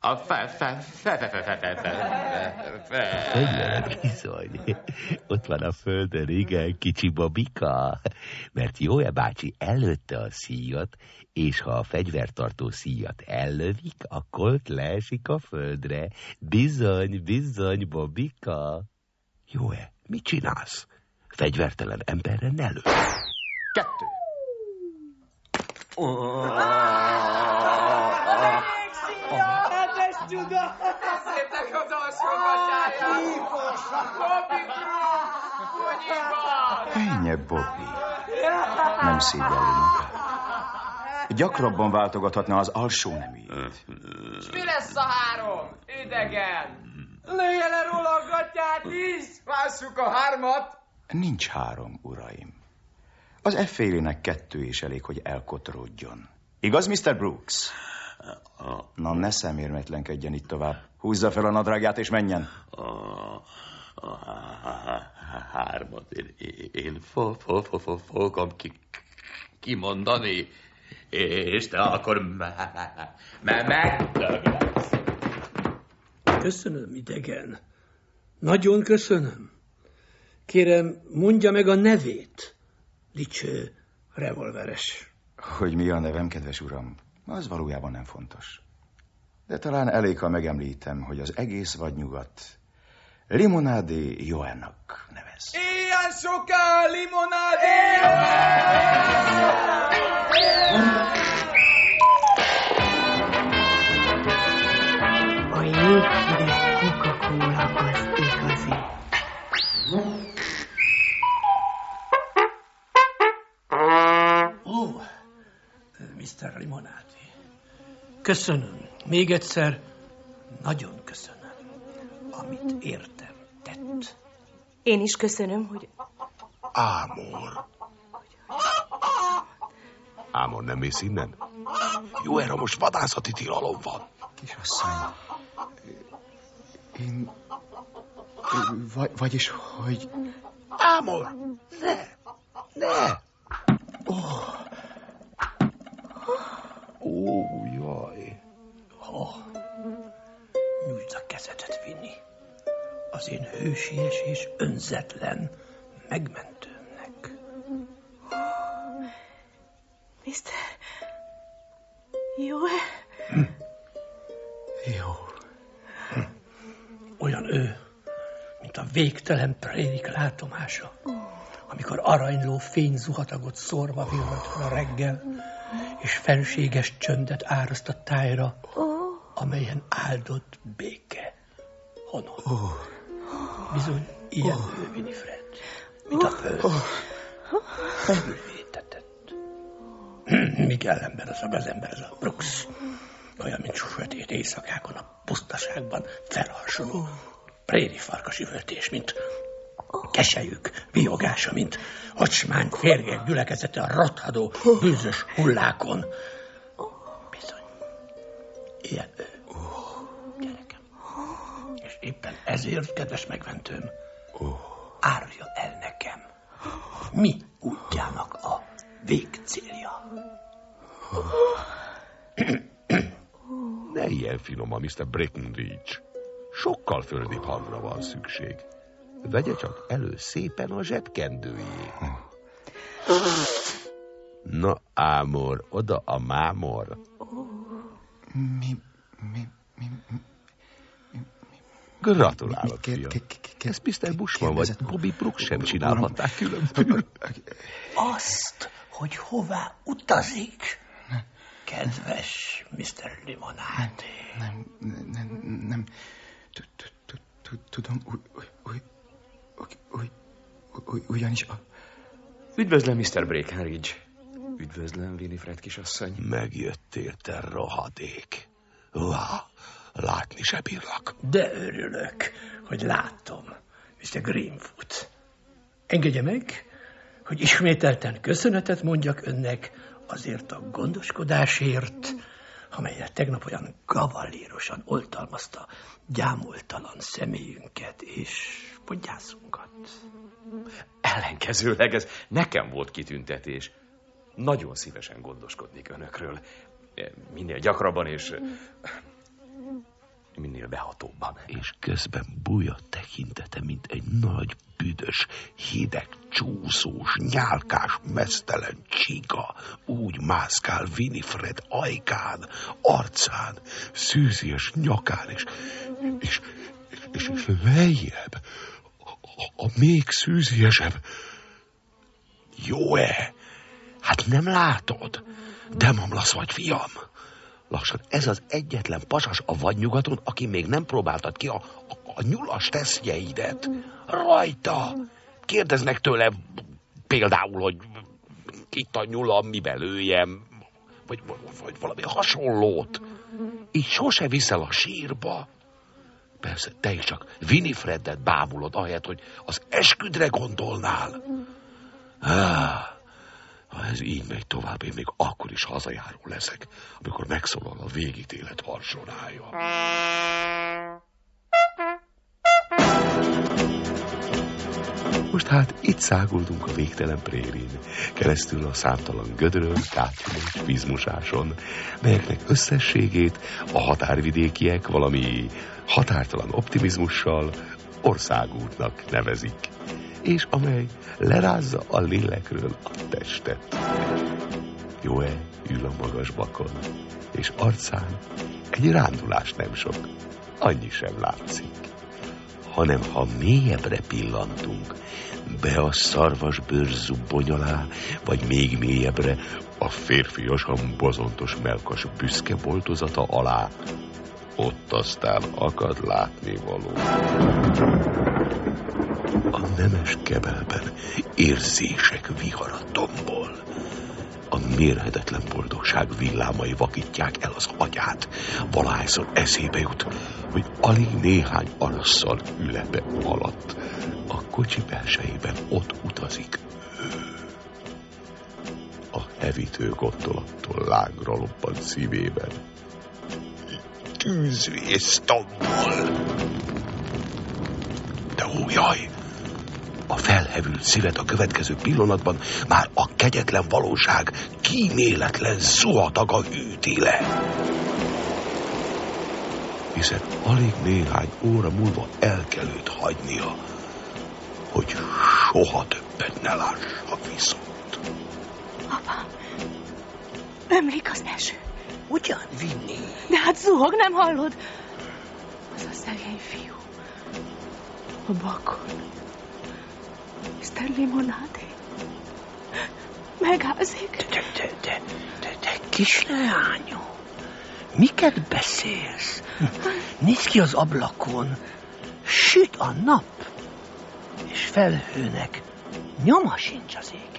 Bizony. Ott van a földön, igen, kicsi babika. Mert Joe bácsi ellőtte a szíjat, és ha a fegyvertartó szíjat ellövik, a kolt leesik a földre. Bizony, bizony, babika. Joe, mit csinálsz? Fegyvertelen emberre ne lő. 2. Csuda! Szépnek az alsógatyája! Bobby Brooks! Bogyiban! Ennyi, Bobby. Nem szégyelli magát. Gyakrabban váltogathatna az alsó neműjét. És mi lesz a 3? Idegen! Lője le róla a gatyát is! Lássuk a 3-at! Nincs 3, uraim. Az F-félének 2 is elég, hogy elkotorodjon. Igaz, Mr. Brooks? Na, ne szemérmetlenkedjen itt tovább. Húzza fel a nadrágját és menjen. A 3-at én fogom kimondani, és te akkor megdöglesz. Köszönöm, idegen. Nagyon köszönöm. Kérem, mondja meg a nevét, dicső revolveres. Hogy mi a nevem, kedves uram, az valójában nem fontos. De talán elég, ha megemlítem, hogy az egész vadnyugat Limonádé Joannak nevez. Ilyen soká limonádé! A jéghideg Coca-Cola az igazi. Ó, Mr. Limonádé. Köszönöm. Még egyszer nagyon köszönöm, amit értem tett. Én is köszönöm, hogy... Ámor, nem mész innen? Jó, erre most vadászati tilalom van. Kisasszony, én... Vagyis, hogy... Ámor, ne! Ó, jaj. Nyújtsd a kezedet, Vinni. Az én hősies és önzetlen megmentőmnek. Mr. Joe? Jó. Olyan ő, mint a végtelen prérik látomása, amikor aranyló fényzuhatagot szórva villant fel a reggel, és fenséges csöndet áraszt a tájra, amelyen áldott béke honol. Bizony, ilyen ő, Winifred, mint a föld. Megvétetett. Míg ellenben az a gazember, ez a Brooks, olyan, mint sötét éjszakákon a pusztaságban felharsoló préri farkas üvöltés, mint keselyük vihogása, mint ocsmány férgek gyülekezete a rothadó, bűzös hullákon. Bizony, ilyen ő, gyerekem. És éppen ezért, kedves megmentőm, árulja el nekem, mi útjának a végcélja. Ne ilyen finom a Mr. Breckenridge. Sokkal földibb hangra van szükség. Vegye csak elő szépen a zsebkendőjét. Na, Ámor, oda a mámor. Gratulálok, fiam. Ezt Mr. Bushman vagy Bobby Brooks sem csinálhatták különböző. Azt, hogy hová utazik, kedves Mr. Limonádé. Nem. Tudom, ugyanis a... Üdvözlöm, Mr. Breckenridge. Üdvözlöm, Winifred kisasszony. Megjöttél, te rohadék. Látni se bírlak. De örülök, hogy látom, Mr. Greenwood. Engedje meg, hogy ismételten köszönetet mondjak önnek azért a gondoskodásért, amelyet tegnap olyan gavallérosan oltalmazta gyámoltalan személyünket és podgyászunkat. Ellenkezőleg ez nekem volt kitüntetés. Nagyon szívesen gondoskodnék önökről. Minél gyakrabban és ennél behatóbban. És közben bújja tekintete, mint egy nagy, büdös, hideg, csúszós, nyálkás, meztelen csiga. Úgy mászkál Winifred ajkán, arcán, szűzies nyakán, és lejjebb, a még szűziesebb. Jó-e? Hát nem látod? De mamlasz vagy, fiam. Lassan ez az egyetlen pasas a vadnyugaton, aki még nem próbáltad ki a nyulas tesztjeidet. Rajta! Kérdeznek tőle például, hogy itt a nyulam, miben lőjem, vagy valami hasonlót. Így sose viszel a sírba. Persze, te is csak Winifredet bámulod, ahelyett, hogy az esküdre gondolnál. Ha ez így megy tovább, én még akkor is hazajáró leszek, amikor megszólal a végítélet harsonája. Most hát itt száguldunk a végtelen prérin, keresztül a számtalan gödrön, kátyún és vízmusáson, melyeknek összességét a határvidékiek valami határtalan optimizmussal országútnak nevezik, és amely lerázza a lélekről a testet. Jó-e ül a magas bakon, és arcán egy rándulás nem sok, annyi sem látszik. Hanem ha mélyebbre pillantunk, be a szarvasbőr zubbony alá, vagy még mélyebbre a férfiasan bozontos melkas büszke boltozata alá, ott aztán akad látnivaló. A nemes kebelben érzések vihara tombol. A mérhetetlen boldogság villámai vakítják el az agyát. Valahányszor eszébe jut, hogy alig néhány arasszal ülepe alatt a kocsi belsejében ott utazik ő. A hevítő gondolattól lángra lobbant szívében. Tűzvész tombol. De ó, jaj! A felhevült szívet a következő pillanatban már a kegyetlen valóság kíméletlen zuhataga hűti le. Hiszen alig néhány óra múlva el kell őt hagynia, hogy soha többet ne lássa viszont. Apám, ömlik az eső. Ugyan, Vinni? De hát zuhog, nem hallod? Az a szegény fiú. A bakon. Mr. Limonádé. Megázik. De kisleányom, miket beszélsz? Nézd ki az ablakon. Süt a nap, és felhőnek nyoma sincs az égen.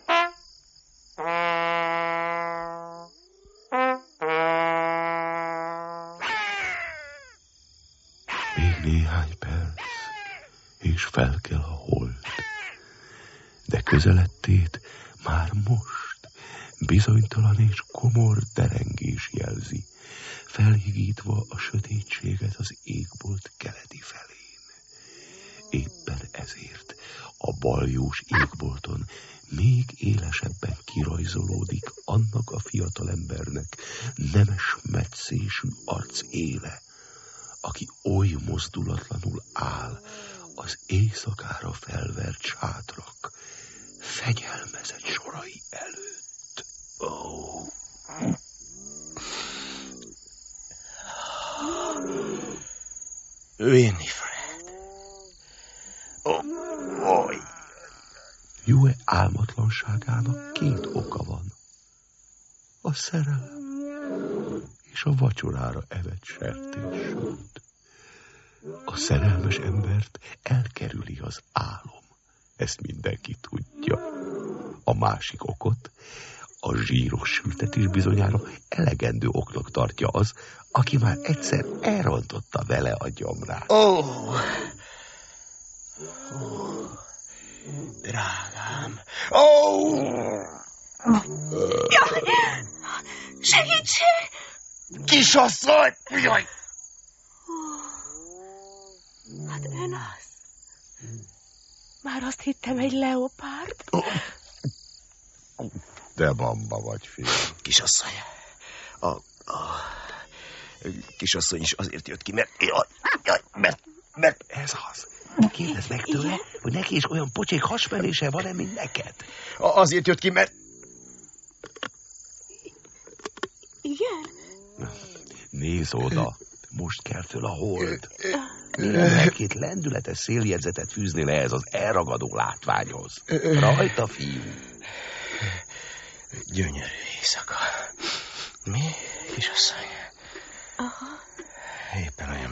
Még néhány perc, és fel kell a hold. De közelettét már most bizonytalan és komor derengés jelzi, felhigítva a sötétséget az égbolt keleti felén. Éppen ezért a baljós égbolton még élesebben kirajzolódik annak a fiatalembernek nemes metszésű arc éle, aki oly mozdulatlanul áll az éjszakára felvert sátrak fegyelmezett sorai előtt. Oh. Winifred. Oh. Jó-e álmatlanságának két oka van. A szerelem és a vacsorára evett sertéssót. A szerelmes embert elkerüli az álom. Ezt mindenki tudja. A másik okot, a zsíros sültetés bizonyára elegendő oknak tartja az, aki már egyszer elrontotta vele a gyomrát. Drágám. Jaj! Segítség! Kisasszony! Jaj! Hát ön az. Már azt hittem, egy leopárd. De bamba vagy, fiam. Kisasszony. Kisasszony is azért jött ki, mert... Ez az. Kérdezd meg tőle, hogy neki is olyan pocsék hasmenése van-e, mint neked. Azért jött ki, mert... Igen? Nézz oda, most kell föl a hold. Egy-két lendületes széljegyzetet fűzni le ez az elragadó látványhoz. Rajta, fiú. Gyönyörű éjszaka. Mi, kisasszony? Aha. Éppen olyan,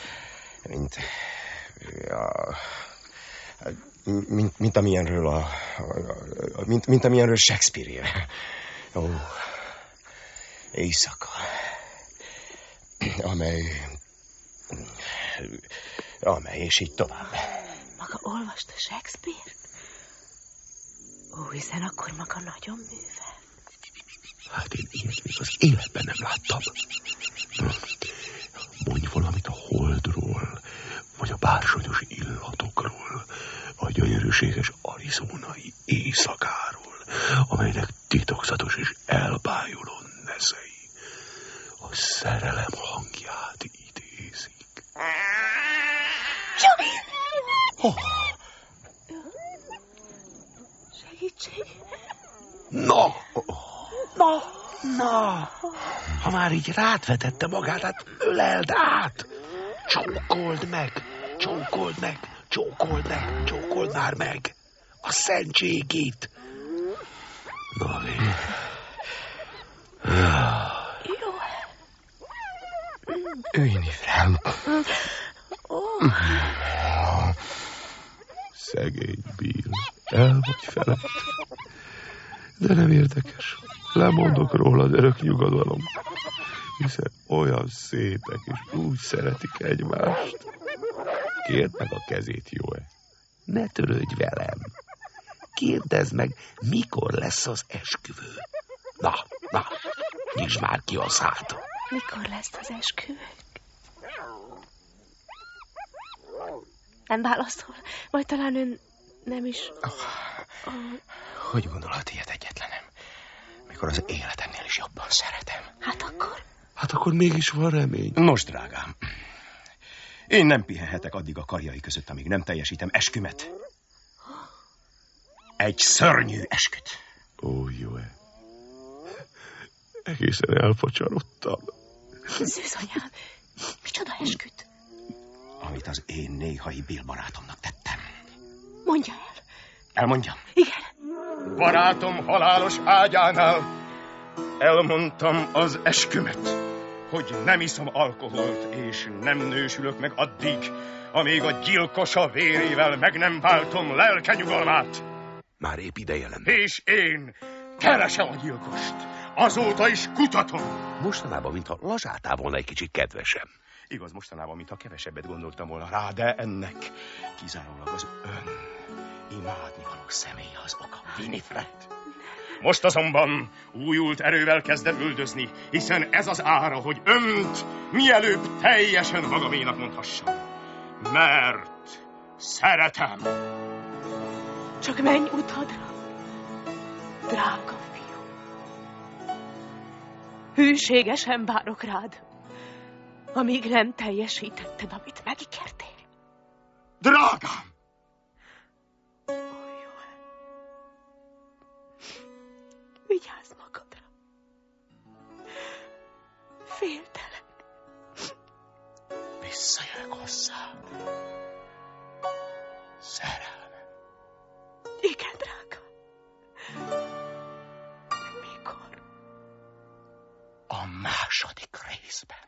mint amilyenről mint amilyenről Shakespeare ír. Ó, éjszaka, amely és így tovább. Maga olvasta Shakespeare-t? Ó, hiszen akkor maga nagyon művel. Hát én ilyet még az életben nem láttam. Mondj valamit a holdról, vagy a bársonyos illatokról, a gyönyörűséges arizonai éjszakáról, amelynek titokzatos és elbájuló neszei a szerelem hangját idézik. Oh. Segítség! Na! Ha már így rátvetette magát, hát öleld át! Csókold már meg! A szentségét! Na, végül. Jó. Winifred. Szegény Bill, el vagy felett. De nem érdekes. Lemondok rólad, örök nyugodalom. Hiszen olyan szépek, és úgy szeretik egymást. Kérd meg a kezét, jó-e? Ne törődj velem. Kérdezd meg, mikor lesz az esküvő. Na, nyisd már ki a szád. Mikor lesz az esküvő? Nem válaszol? Vagy talán ön nem is... Hogy gondolhat ilyet egyetlenem? Mikor az életemnél is jobban szeretem. Hát akkor mégis van remény. Nos, drágám, én nem pihenhetek addig a karjai között, amíg nem teljesítem eskümet. Egy szörnyű esküt. Ó, jó-e? Egészen elfacsarodtam. Szűzanyám, micsoda esküt? Amit az én néhai Bill barátomnak tettem. Mondja el. Elmondjam? Igen. Barátom halálos ágyánál elmondtam az eskümet, hogy nem iszom alkoholt, és nem nősülök meg addig, amíg a gyilkosa vérével meg nem váltom lelke nyugalmát. Már épp ideje lenne. És én keresem a gyilkost. Azóta is kutatom. Mostanában, mintha lazsáltál volna egy kicsit kedvesem. Igaz, mostanában, mintha kevesebbet gondoltam volna rá, de ennek kizárólag az ön imádnivaló személye az oka, Winifred. Most azonban újult erővel kezdem üldözni, hiszen ez az ára, hogy önt mielőbb teljesen magaménak mondhassam. Mert szeretem. Csak menj utadra, drága fiú. Hűségesen várok rád, amíg nem teljesítetted, amit megígértél. Drágám! Vigyázz magadra. Féltelek. Visszajövök hozzá. Szerelme. Igen, drága. Mikor? A második részben.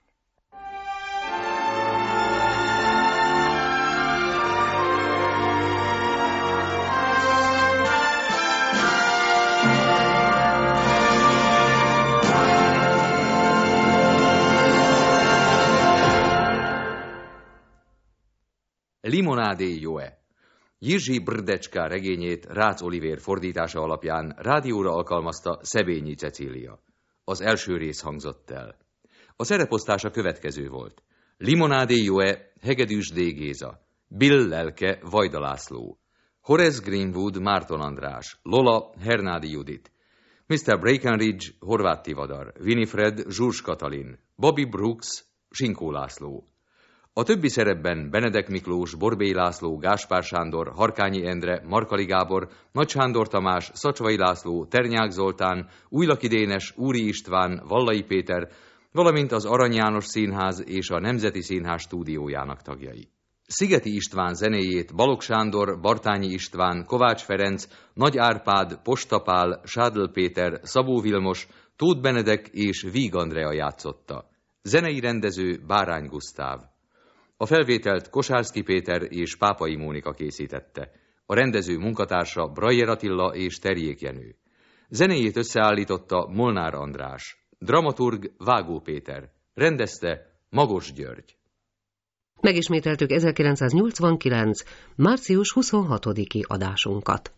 Limonádé jó-e? Jirzsi Brdecska regényét Rácz Olivér fordítása alapján rádióra alkalmazta Szebényi Cecília. Az első rész hangzott el. A szereposztás a következő volt. Limonádé jó-e? Hegedűs D. Géza. Bill lelke Vajda László. Horace Greenwood Márton András. Lola Hernádi Judit. Mr. Breckenridge Horváth Tivadar. Winifred Zsurs Katalin. Bobby Brooks Sinkó László. A többi szerepben Benedek Miklós, Borbély László, Gáspár Sándor, Harkányi Endre, Markali Gábor, Nagy Sándor Tamás, Szacsvai László, Ternyák Zoltán, Újlaki Dénes, Úri István, Vallai Péter, valamint az Arany János Színház és a Nemzeti Színház stúdiójának tagjai. Szigeti István zenéjét Balogh Sándor, Bartányi István, Kovács Ferenc, Nagy Árpád, Posta Pál, Sádl Péter, Szabó Vilmos, Tóth Benedek és Víg Andrea játszotta. Zenei rendező Bárány Gusztáv. A felvételt Kosárszky Péter és Pápai Mónika készítette. A rendező munkatársa Brajer Attila és Terjék Jenő. Zenéjét összeállította Molnár András. Dramaturg Vágó Péter. Rendezte Magos György. Megismételtük 1989. március 26-i adásunkat.